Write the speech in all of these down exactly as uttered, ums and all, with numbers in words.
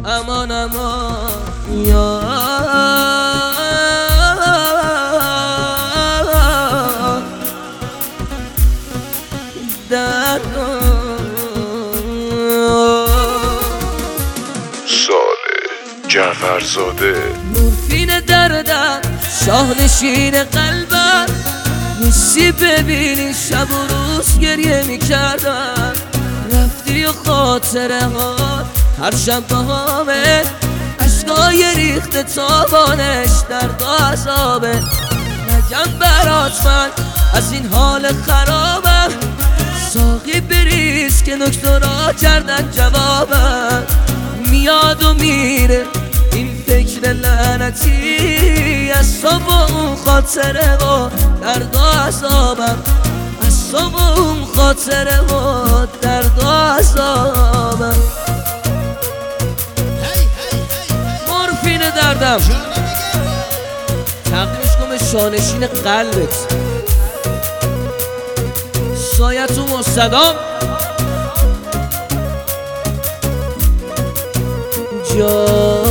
امان امان یا در جعفرزاده مورفین دردم شاهنشین قلبم نیستی ببینی شب و روز گریه میکردم رفتی و خاطره ها هر شب بهامه عشقای ریخته تابانش درد و عذابه نگم برات من از این حال خرابم ساقی بریز که دکترها کردن جوابم میاد و میره این فکر لعنتی از صبح اون خاطره و درد و عذابم از صبح اون خاطره و درد و عذابم مورفین دردم تقدیمش کن به شانشین قلبت سایت و مستدام جا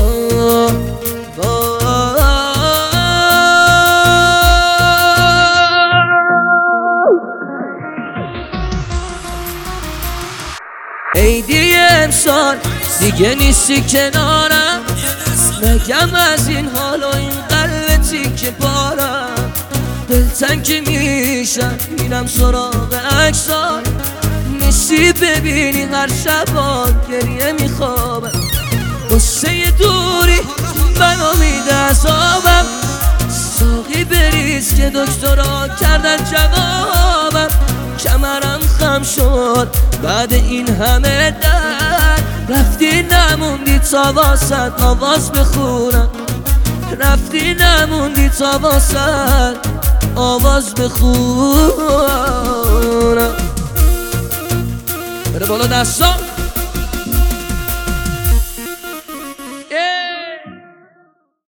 عیدی امسال دیگه نیستی کنارم نگم از این حال و این قلبتی که بارم دلتنگ میشم میرم سراغ عکسات نیستی ببینی هر شبان گریه میخوابم قصه دوری منو میده عذابم ساقی بریز که دکترها کردن جوابم کمرم خم شد بعد این همه درد رفتی نموندی تا واسد آواز بخونم رفتی نموندی تا واسد آواز بخونم بره بالا دستان